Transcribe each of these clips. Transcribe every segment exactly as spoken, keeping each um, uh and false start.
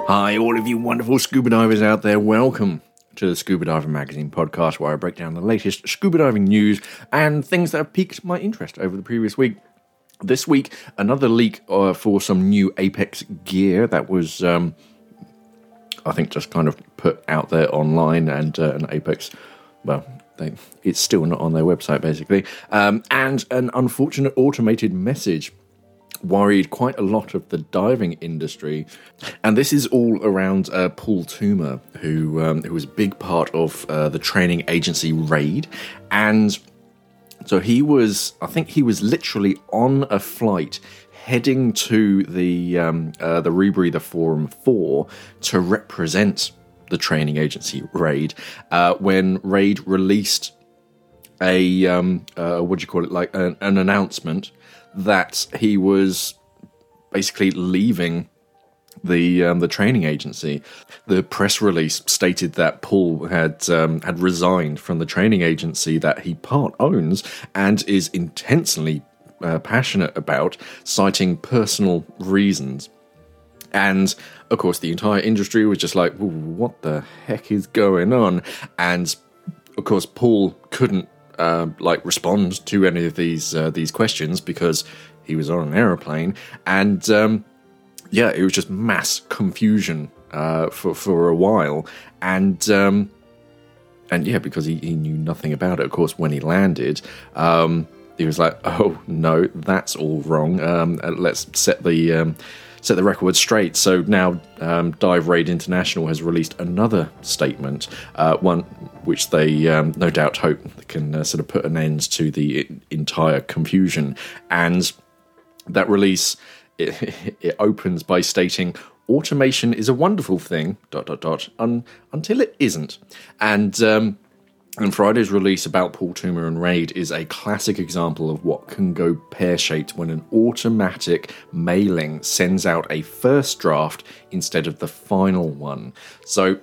Hi, all of you wonderful scuba divers out there. Welcome to the Scuba Diving Magazine podcast, where I break down the latest scuba diving news and things that have piqued my interest over the previous week. This week, another leak uh, for some new Apex gear that was, um, I think, just kind of put out there online, and, uh, and Apex, well, they, it's still not on their website, basically. Um, and an unfortunate automated message worried quite a lot of the diving industry, and this is all around uh, Paul Toomer, who um, who was a big part of uh, the training agency RAID, and so he was, I think he was literally on a flight heading to the um, uh, the Rebreather Forum four to represent the training agency RAID uh, when RAID released a um, uh, what do you call it, like an, an announcement that he was basically leaving the um, the training agency. The press release stated that Paul had um, had resigned from the training agency that he part owns and is intensely uh, passionate about, citing personal reasons. And of course, the entire industry was just like, "What the heck is going on?" And of course, Paul couldn't Uh, like respond to any of these uh, these questions because he was on an aeroplane, and um, yeah, it was just mass confusion uh, for for a while, and um, and yeah, because he, he knew nothing about it. Of course, when he landed, um, he was like, "Oh no, that's all wrong. Um, let's set the um, set the record straight." So now, um, Dive Raid International has released another statement, uh, one which they um, no doubt hope can uh, sort of put an end to the entire confusion. And that release, it, it opens by stating, "Automation is a wonderful thing, dot, dot, dot, un, until it isn't." And um, and Friday's release about Paul Toomer and RAID is a classic example of what can go pear-shaped when an automatic mailing sends out a first draft instead of the final one. So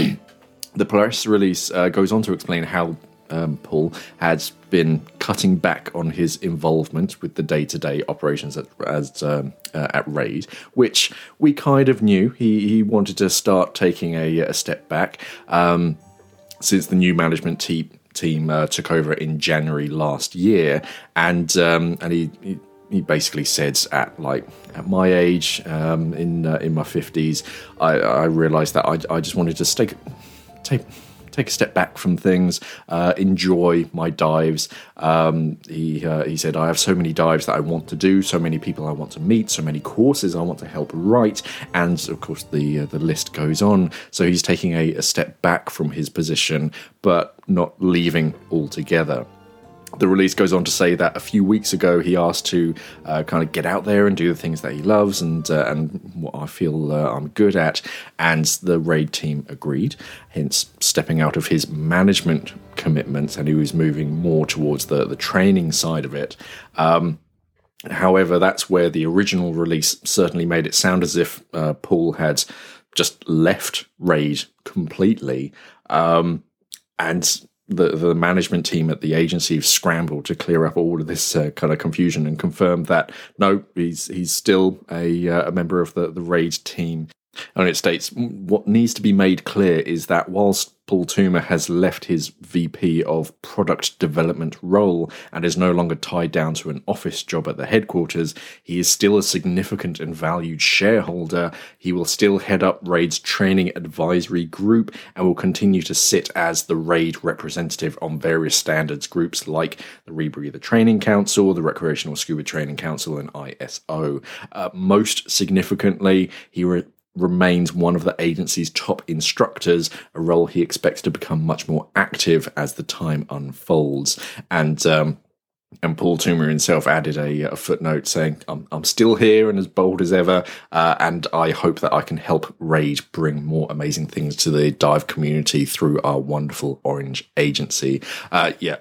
the press release uh, goes on to explain how um, Paul has been cutting back on his involvement with the day-to-day operations at, as, um, uh, at RAID, which we kind of knew. He, he wanted to start taking a, a step back um, since the new management team team uh, took over in January last year, and um, and he, he he basically said, at like at my age, um, in uh, in my fifties, I, I realised that I, I just wanted to take take take a step back from things, uh, enjoy my dives. Um, he uh, he said, "I have so many dives that I want to do, so many people I want to meet, so many courses I want to help write," and of course the uh, the list goes on. So he's taking a, a step back from his position, but not leaving altogether. The release goes on to say that a few weeks ago he asked to uh, kind of get out there and do the things that he loves and uh, and what I feel uh, I'm good at, and the RAID team agreed, hence stepping out of his management commitments, and he was moving more towards the, the training side of it. Um, however, that's where the original release certainly made it sound as if uh, Paul had just left RAID completely, um, and The, the management team at the agency have scrambled to clear up all of this uh, kind of confusion and confirmed that no, he's he's still a, uh, a member of the, the RAID team. And it states, "What needs to be made clear is that whilst Paul Toomer has left his V P of product development role and is no longer tied down to an office job at the headquarters, he is still a significant and valued shareholder. He will still head up RAID's training advisory group and will continue to sit as the RAID representative on various standards groups like the Rebreather Training Council, the Recreational Scuba Training Council, and I S O. Uh, most significantly, he re- remains one of the agency's top instructors, a role he expects to become much more active as the time unfolds." And um, and Paul Toomer himself added a, a footnote saying, I'm, I'm still here and as bold as ever, uh, and I hope that I can help RAID bring more amazing things to the dive community through our wonderful Orange agency. Uh, yeah.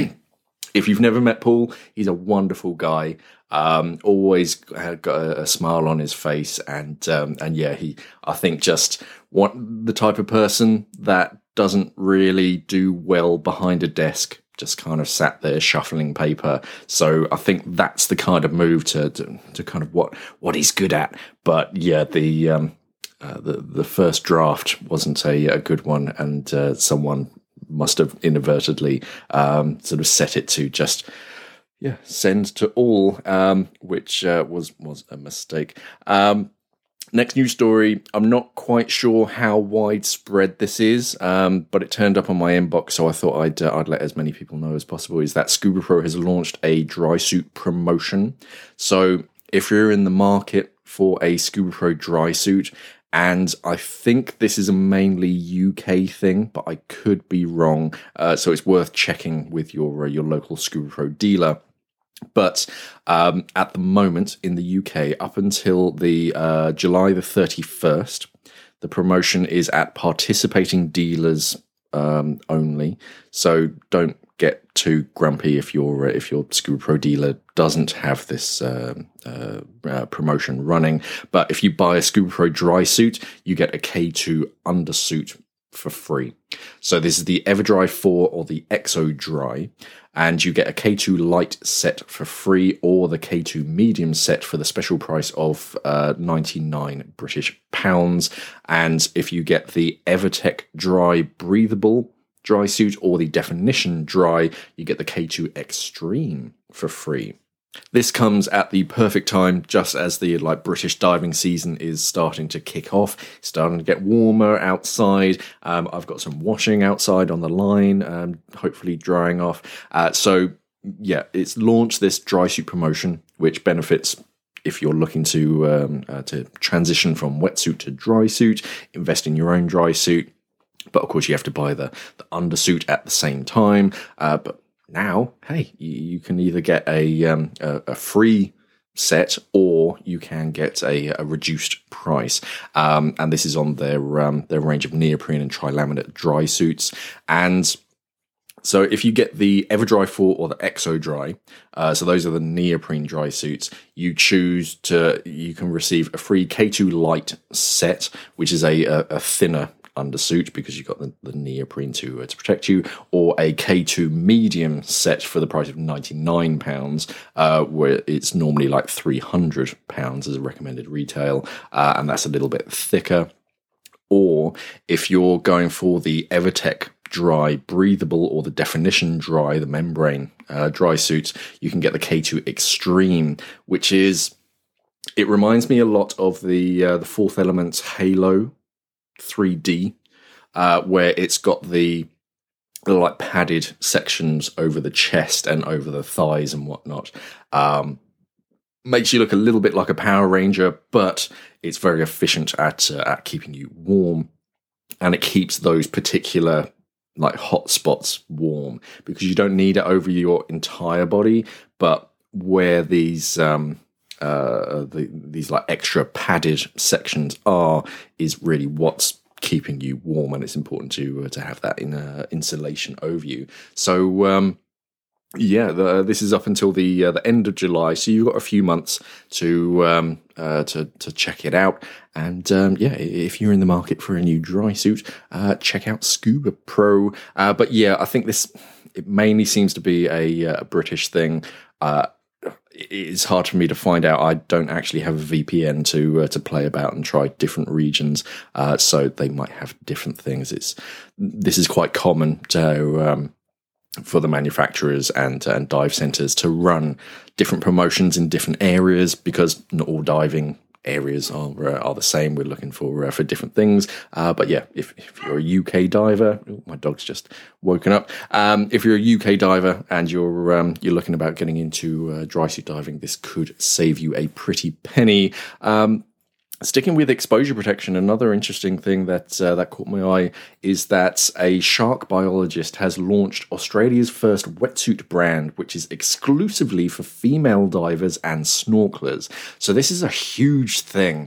If you've never met Paul, he's a wonderful guy. Um, always got a, a smile on his face, and um, and yeah, he I think just what the type of person that doesn't really do well behind a desk, just kind of sat there shuffling paper. So I think that's the kind of move to to, to kind of what what he's good at. But yeah, the um, uh, the the first draft wasn't a, a good one, and uh, someone must have inadvertently um, sort of set it to just yeah send to all, um, which uh, was was a mistake. Um, Next news story, I'm not quite sure how widespread this is, um, but it turned up on my inbox, so I thought I'd uh, I'd let as many people know as possible, is that Scuba Pro has launched a dry suit promotion. So if you're in the market for a Scuba Pro dry suit, and I think this is a mainly U K thing, but I could be wrong, uh, so it's worth checking with your, uh, your local Scuba Pro dealer. But um, at the moment in the U K, up until the uh, July the thirty-first, the promotion is at participating dealers um, only. So don't get too grumpy if your uh, if your Scuba Pro dealer doesn't have this uh, uh, uh, promotion running. But if you buy a Scuba Pro dry suit, you get a K two undersuit for free. So this is the EverDry four or the Exo Dry, and you get a K two light set for free, or the K two medium set for the special price of uh, ninety-nine British pounds. And if you get the EverTech Dry breathable dry suit or the Definition Dry, you get the K two Extreme for free. This comes at the perfect time, just as the like British diving season is starting to kick off, starting to get warmer outside. Um, I've got some washing outside on the line, um, hopefully drying off. Uh, so yeah, it's launched this dry suit promotion, which benefits if you're looking to um, uh, to transition from wetsuit to dry suit, invest in your own dry suit. But of course, you have to buy the, the undersuit at the same time. Uh, but now, hey, you can either get a um, a, a free set, or you can get a, a reduced price. Um, and this is on their um, their range of neoprene and trilaminate dry suits. And so if you get the EverDry four or the Exo Dry, uh, so those are the neoprene dry suits, you choose to, you can receive a free K two light set, which is a, a, a thinner undersuit because you've got the, the neoprene to uh, to protect you, or a K two medium set for the price of ninety-nine pounds, uh, where it's normally like three hundred pounds as a recommended retail, uh, and that's a little bit thicker. Or if you're going for the EverTech Dry breathable or the Definition Dry, the membrane uh, dry suits, you can get the K two Extreme, which is, it reminds me a lot of the uh, the Fourth Element's Halo three D, uh, where it's got the, the like padded sections over the chest and over the thighs and whatnot. Um, makes you look a little bit like a Power Ranger, but it's very efficient at uh, at keeping you warm, and it keeps those particular like hot spots warm, because you don't need it over your entire body, but where these um, Uh, the, these like extra padded sections are is really what's keeping you warm, and it's important to uh, to have that in uh, insulation over you. So um, yeah, the, this is up until the uh, the end of July, so you've got a few months to um, uh, to to check it out. And um, yeah, if you're in the market for a new dry suit, uh, check out Scuba Pro. Uh, but yeah, I think this, it mainly seems to be a, a British thing. Uh, It's hard for me to find out. I don't actually have a V P N to uh, to play about and try different regions, uh, so they might have different things. It's this is quite common to um, for the manufacturers and and dive centres to run different promotions in different areas, because not all diving areas are uh, are the same. We're looking for uh, for different things. Uh, but yeah, if, if you're a U K diver, ooh, my dog's just woken up. Um, if you're a U K diver and you're um, you're looking about getting into uh, dry suit diving, this could save you a pretty penny. Um, Sticking with exposure protection, another interesting thing that uh, that caught my eye is that a shark biologist has launched Australia's first wetsuit brand, which is exclusively for female divers and snorkelers. So this is a huge thing.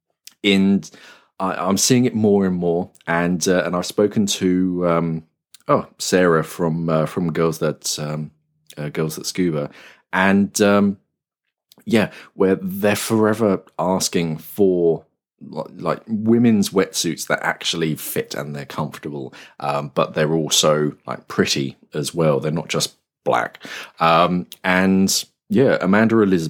In I, I'm seeing it more and more, and uh, and I've spoken to um, oh Sarah from uh, from Girls That um, uh, Girls That Scuba, and. Um, Yeah, where they're forever asking for like women's wetsuits that actually fit and they're comfortable, um, but they're also like pretty as well. They're not just black. Um, and yeah, Amanda Elizabeth,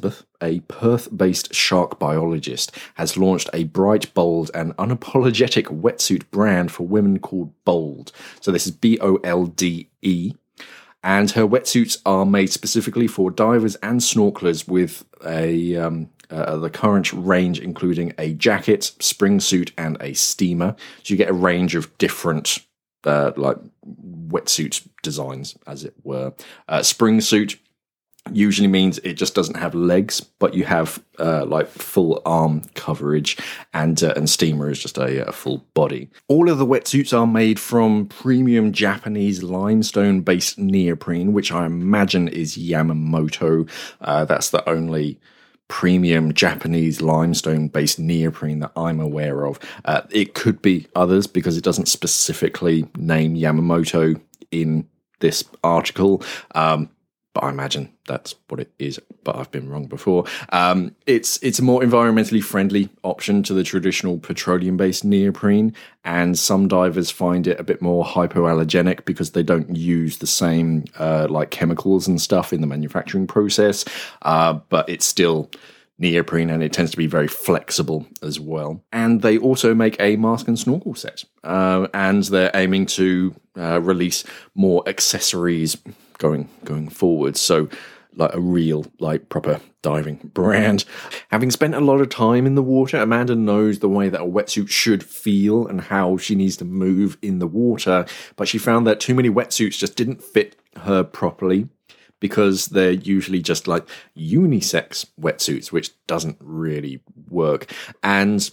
a Perth-based shark biologist, has launched a bright, bold, and unapologetic wetsuit brand for women called Bold. So this is B O L D E. And her wetsuits are made specifically for divers and snorkelers with a um, uh, the current range including a jacket, spring suit, and a steamer. So you get a range of different uh, like wetsuit designs, as it were. Uh, spring suit usually means it just doesn't have legs, but you have uh, like full arm coverage, and uh, and steamer is just a, a full body. All of the wetsuits are made from premium Japanese limestone-based neoprene, which I imagine is Yamamoto. Uh, that's the only premium Japanese limestone-based neoprene that I'm aware of. Uh, it could be others because it doesn't specifically name Yamamoto in this article. Um, But I imagine that's what it is, but I've been wrong before. Um, it's it's a more environmentally friendly option to the traditional petroleum-based neoprene, and some divers find it a bit more hypoallergenic because they don't use the same uh, like chemicals and stuff in the manufacturing process, uh, but it's still neoprene, and it tends to be very flexible as well. And they also make a mask and snorkel set, uh, and they're aiming to uh, release more accessories going going forward. So like a real, like proper diving brand. Having spent a lot of time in the water, Amanda knows the way that a wetsuit should feel and how she needs to move in the water, but she found that too many wetsuits just didn't fit her properly, because they're usually just like unisex wetsuits, which doesn't really work. And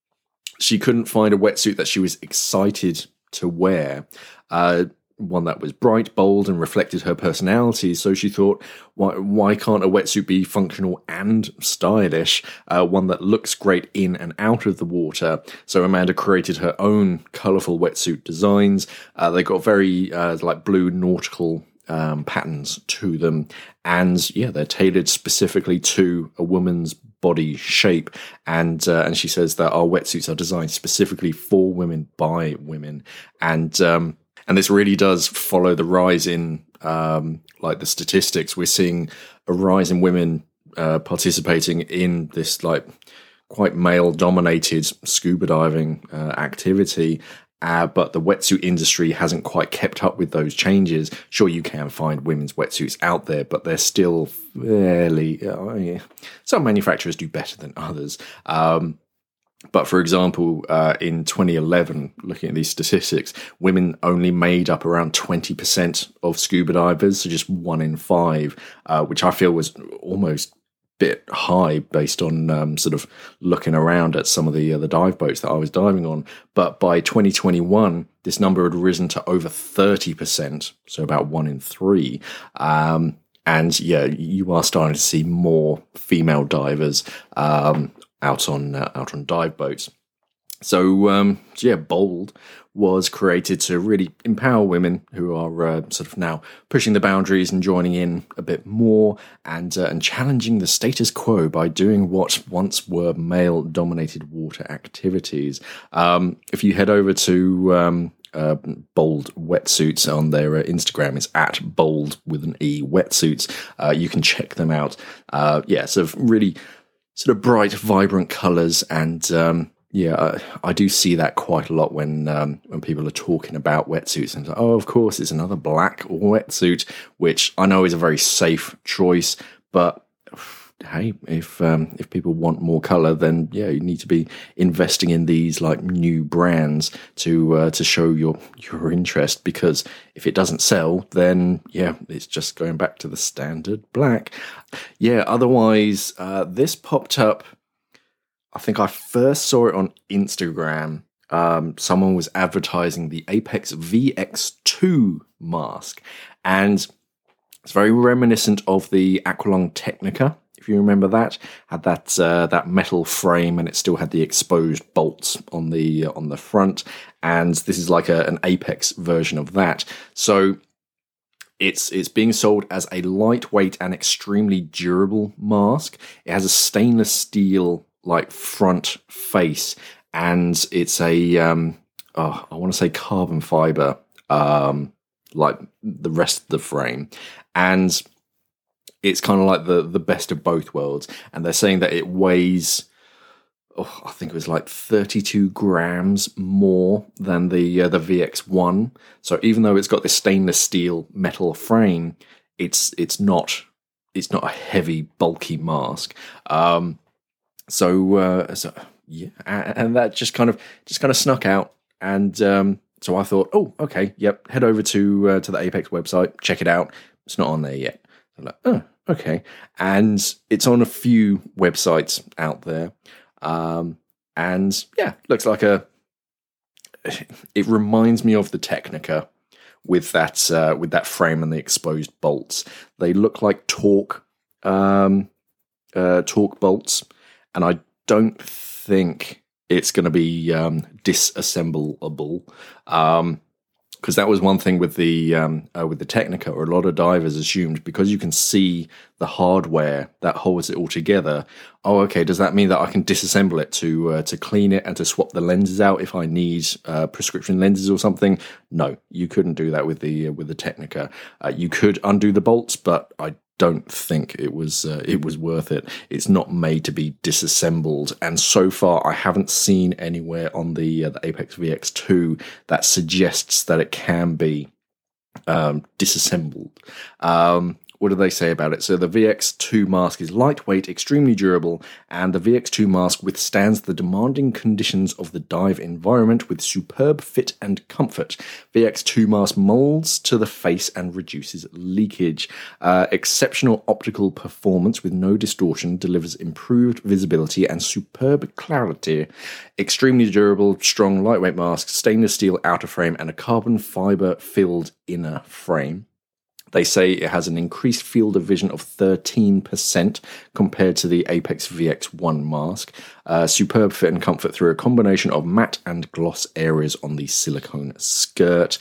she couldn't find a wetsuit that she was excited to wear, uh, one that was bright, bold, and reflected her personality. So she thought, why, why can't a wetsuit be functional and stylish, uh, one that looks great in and out of the water? So Amanda created her own colourful wetsuit designs. Uh, they got very uh, like blue nautical Um, patterns to them, and yeah, they're tailored specifically to a woman's body shape. And uh, and she says that our wetsuits are designed specifically for women by women, and um, and this really does follow the rise in um, like the statistics. We're seeing a rise in women uh, participating in this like quite male-dominated scuba diving uh, activity. Uh, but the wetsuit industry hasn't quite kept up with those changes. Sure, you can find women's wetsuits out there, but they're still fairly... Uh, yeah. Some manufacturers do better than others. Um, but for example, uh, in twenty eleven, looking at these statistics, women only made up around twenty percent of scuba divers, so just one in five, uh, which I feel was almost bit high based on um, sort of looking around at some of the uh, the dive boats that I was diving on. But by twenty twenty-one, this number had risen to over thirty percent, so about one in three. Um, and yeah, you are starting to see more female divers um, out on uh, out on dive boats. So um, yeah, Bold was created to really empower women who are uh, sort of now pushing the boundaries and joining in a bit more, and uh, and challenging the status quo by doing what once were male-dominated water activities. Um, if you head over to um, uh, Bold Wetsuits on their uh, Instagram, it's at Bold with an E Wetsuits. Uh, you can check them out. Uh, yeah, sort of really sort of bright, vibrant colours, and um, yeah, I, I do see that quite a lot when um, when people are talking about wetsuits. And like, oh, of course, it's another black wetsuit, which I know is a very safe choice. But hey, if um, if people want more color, then yeah, you need to be investing in these like new brands to uh, to show your your interest. Because if it doesn't sell, then yeah, it's just going back to the standard black. Yeah. Otherwise, uh, this popped up. I think I first saw it on Instagram. Um, someone was advertising the Apex V X two mask, and it's very reminiscent of the Aqualung Technica, if you remember that. Had that uh, that metal frame, and it still had the exposed bolts on the uh, on the front. And this is like a, an Apex version of that. So It's it's being sold as a lightweight and extremely durable mask. It has a stainless steel like front face, and it's a um oh, I want to say carbon fiber um like the rest of the frame. And it's kind of like the, the best of both worlds. And they're saying that it weighs, oh, I think it was like thirty-two grams more than the uh, the V X one. So even though it's got this stainless steel metal frame, it's it's not it's not a heavy, bulky mask. Um, so uh, so yeah, and that just kind of just kind of snuck out. And um, so I thought, oh, okay, yep, head over to uh, to the Apex website, check it out. It's not on there yet. I'm like, oh, okay, and it's on a few websites out there. Um, and yeah, looks like a, it reminds me of the Technica with that, uh, with that frame and the exposed bolts. They look like Torque, um, uh, Torque bolts. And I don't think it's going to be, um, disassemblable. Um, Because that was one thing with the um, uh, with the Technica, or a lot of divers assumed, because you can see the hardware that holds it all together. Oh, okay. Does that mean that I can disassemble it to uh, to clean it and to swap the lenses out if I need uh, prescription lenses or something? No, you couldn't do that with the uh, with the Technica. Uh, you could undo the bolts, but I don't think it was uh, it was worth it. It's not made to be disassembled, and so far I haven't seen anywhere on the uh, the Apex V X two that suggests that it can be um, disassembled. Um, what do they say about it? So the V X two mask is lightweight, extremely durable, and the V X two mask withstands the demanding conditions of the dive environment with superb fit and comfort. V X two mask molds to the face and reduces leakage. Uh, exceptional optical performance with no distortion delivers improved visibility and superb clarity. Extremely durable, strong, lightweight mask, stainless steel outer frame, and a carbon fiber filled inner frame. They say it has an increased field of vision of thirteen percent compared to the Apex V X one mask. Uh, superb fit and comfort through a combination of matte and gloss areas on the silicone skirt.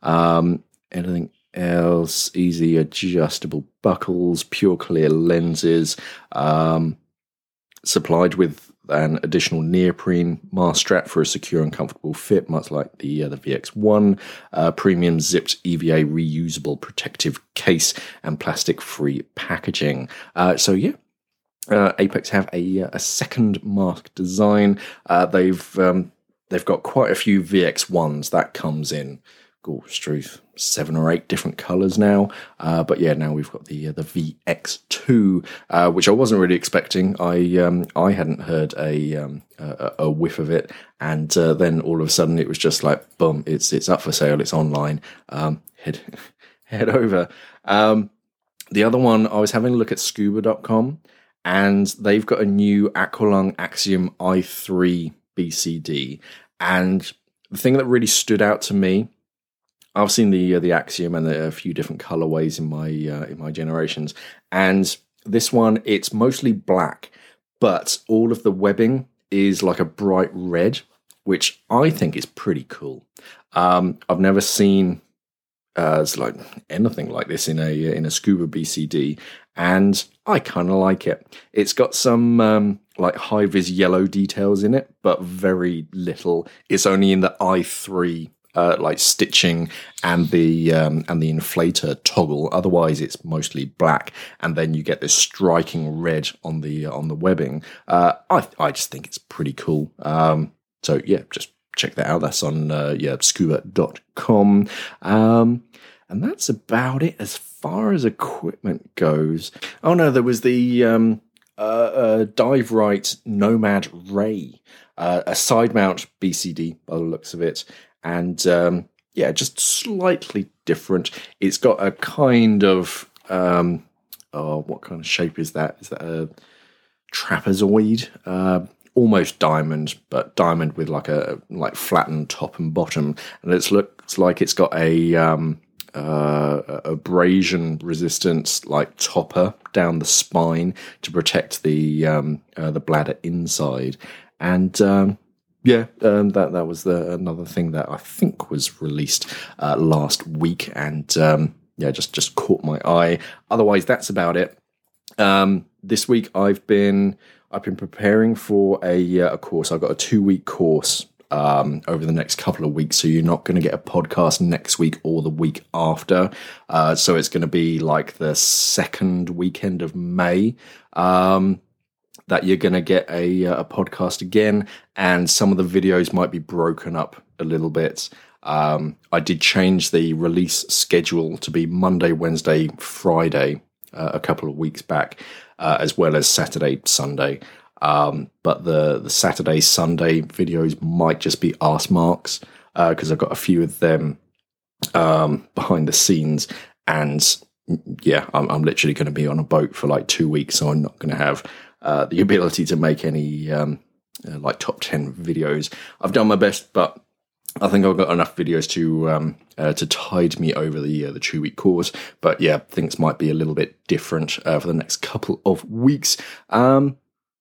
Um, anything else? Easy adjustable buckles, pure clear lenses, um, supplied with an additional neoprene mask strap for a secure and comfortable fit, much like the uh, the V X one, uh, premium zipped E V A reusable protective case, and plastic-free packaging. Uh, so yeah, uh, Apex have a a second mask design. Uh, they've um, they've got quite a few V X ones that comes in. Gorgeous truth, seven or eight different colours now. Uh, but yeah, now we've got the uh, the V X two, uh, which I wasn't really expecting. I um, I hadn't heard a um, a, a whiff of it, and uh, then all of a sudden it was just like, boom! It's it's up for sale. It's online. Um, head head over. Um, the other one, I was having a look at scuba dot com, and they've got a new Aqualung Axiom i three B C D, and the thing that really stood out to me, I've seen the uh, the Axiom and a few different colorways in my uh, in my generations, and this one, it's mostly black, but all of the webbing is like a bright red, which I think is pretty cool. Um, I've never seen uh, it's like anything like this in a in a scuba B C D, and I kind of like it. It's got some um, like high vis yellow details in it, but very little. It's only in the i three. Uh, like stitching and the um, and the inflator toggle. Otherwise, it's mostly black, and then you get this striking red on the on the webbing. Uh, I I just think it's pretty cool. Um, so yeah, just check that out. That's on uh, yeah scuba dot com, um, and that's about it as far as equipment goes. Oh no, there was the um, uh, uh, Dive Right Nomad Ray, uh, a side mount B C D by the looks of it. And um, yeah, just slightly different. It's got a kind of, um, oh, what kind of shape is that? Is that a trapezoid? Uh, almost diamond, but diamond with like a like flattened top and bottom. And it looks like it's got a um, uh, abrasion resistance like topper down the spine to protect the um, uh, the bladder inside. And um, Yeah, um, that that was the, another thing that I think was released uh, last week, and um, yeah, just just caught my eye. Otherwise, that's about it. Um, this week, I've been I've been preparing for a uh, a course. I've got a two week course um, over the next couple of weeks. So you're not going to get a podcast next week or the week after. Uh, so it's going to be like the second weekend of May um, that you're going to get a, a podcast again. And some of the videos might be broken up a little bit. Um, I did change the release schedule to be Monday, Wednesday, Friday uh, a couple of weeks back, uh, as well as Saturday, Sunday. Um, but the, the Saturday, Sunday videos might just be arse marks because uh, I've got a few of them um, behind the scenes. And yeah, I'm, I'm literally going to be on a boat for like two weeks, so I'm not going to have uh, the ability to make any um, uh, like top ten videos. I've done my best, but I think I've got enough videos to um, uh, to tide me over the uh, the two week course. But yeah, things might be a little bit different uh, for the next couple of weeks. Um,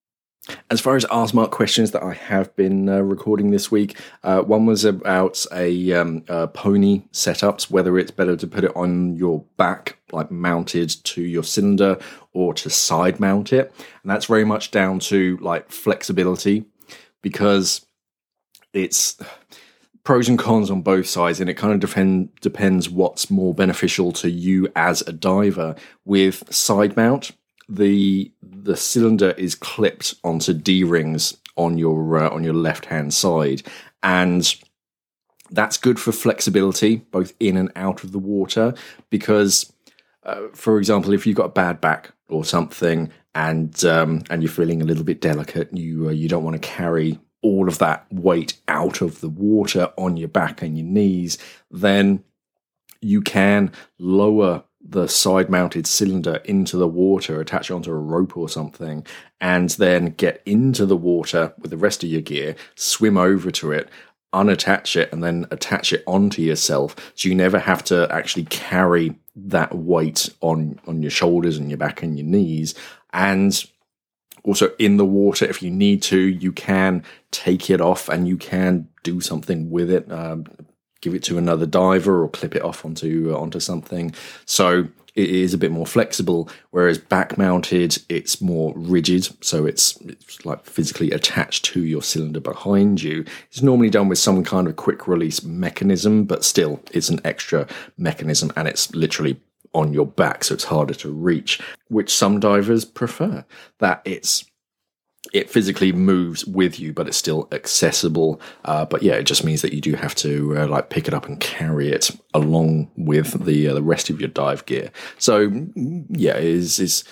as far as Ask Mark questions that I have been uh, recording this week, uh, one was about a, um, a pony setups, whether it's better to put it on your back, like mounted to your cylinder, or to side mount it. And that's very much down to like flexibility, because it's pros and cons on both sides, and it kind of depend, depends what's more beneficial to you as a diver. With side mount, the the cylinder is clipped onto D-rings on your uh, on your left hand side, and that's good for flexibility both in and out of the water. Because, uh, for example, if you've got a bad back or something, and um, and you're feeling a little bit delicate, you uh, you don't want to carry all of that weight out of the water on your back and your knees, then you can lower the side-mounted cylinder into the water, attach it onto a rope or something, and then get into the water with the rest of your gear, swim over to it, unattach it, and then attach it onto yourself. So you never have to actually carry that weight on, on your shoulders and your back and your knees. And also in the water, if you need to, you can take it off and you can do something with it. Um, give it to another diver or clip it off onto uh, onto something. So it is a bit more flexible, whereas back mounted, it's more rigid. So it's, it's like physically attached to your cylinder behind you. It's normally done with some kind of quick release mechanism, but still it's an extra mechanism, and it's literally on your back, so it's harder to reach, which some divers prefer, that it's it physically moves with you, but it's still accessible. Uh, but yeah, it just means that you do have to uh, like pick it up and carry it along with the uh, the rest of your dive gear. So yeah, it is is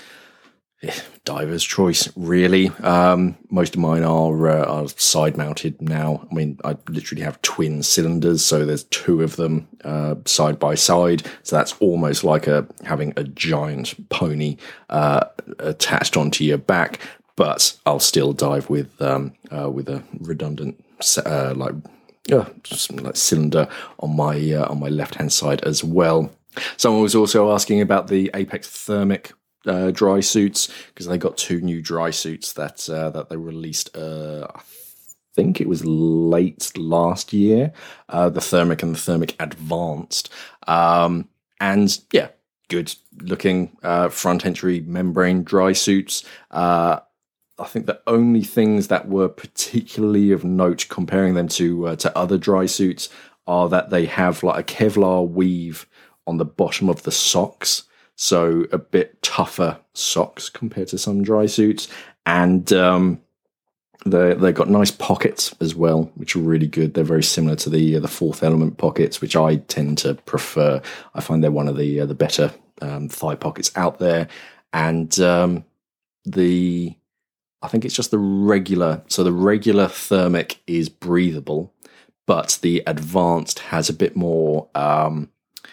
diver's choice, really. Um, most of mine are uh, are side mounted now. I mean, I literally have twin cylinders, so there's two of them uh, side by side. So that's almost like a having a giant pony uh, attached onto your back. But I'll still dive with um, uh, with a redundant uh, like uh, like cylinder on my uh, on my left hand side as well. Someone was also asking about the Apex Thermic uh, dry suits, because they got two new dry suits that uh, that they released. Uh, I think it was late last year. Uh, the Thermic and the Thermic Advanced, um, and yeah, good looking uh, front entry membrane dry suits. Uh, I think the only things that were particularly of note comparing them to uh, to other dry suits are that they have like a Kevlar weave on the bottom of the socks, so a bit tougher socks compared to some dry suits, and um, they they've got nice pockets as well, which are really good. They're very similar to the uh, the Fourth Element pockets, which I tend to prefer. I find they're one of the uh, the better um, thigh pockets out there, and um, the I think it's just the regular. So the regular Thermic is breathable, but the Advanced has a bit more um,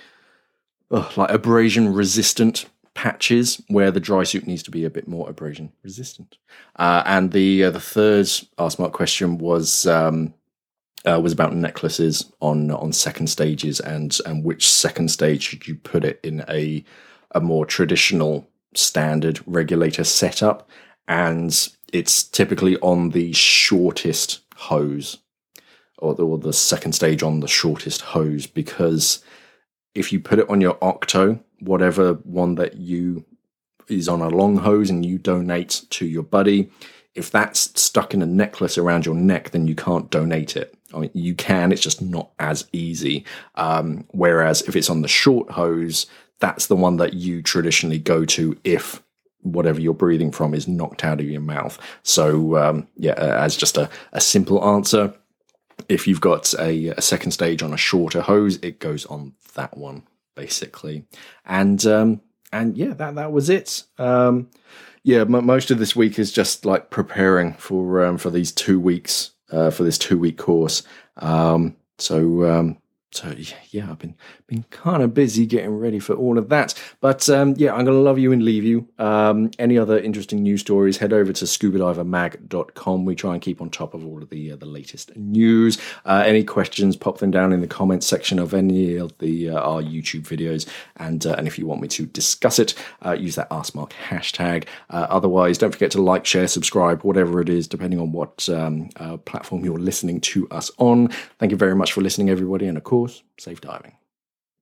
oh, like abrasion resistant patches, where the dry suit needs to be a bit more abrasion resistant. Uh, and the uh, the third Ask Mark question was um, uh, was about necklaces on on second stages, and and which second stage should you put it in a a more traditional standard regulator setup, and it's typically on the shortest hose, or the, or the second stage on the shortest hose, because if you put it on your Octo, whatever one that you is on a long hose and you donate to your buddy, if that's stuck in a necklace around your neck, then you can't donate it. I mean, you can, it's just not as easy. Um, whereas if it's on the short hose, that's the one that you traditionally go to if whatever you're breathing from is knocked out of your mouth. So, um, yeah, as just a, a simple answer, if you've got a, a second stage on a shorter hose, it goes on that one, basically. And, um, and yeah, that, that was it. Um, yeah, m- most of this week is just like preparing for, um, for these two weeks, uh, for this two week course. Um, so, um, So, yeah, I've been been kind of busy getting ready for all of that. But, um, yeah, I'm going to love you and leave you. Um, any other interesting news stories, head over to scuba diver mag dot com. We try and keep on top of all of the uh, the latest news. Uh, any questions, pop them down in the comments section of any of the uh, our YouTube videos. And uh, and if you want me to discuss it, uh, use that AskMark hashtag. Uh, otherwise, don't forget to like, share, subscribe, whatever it is, depending on what um, uh, platform you're listening to us on. Thank you very much for listening, everybody. And, of course, safe diving.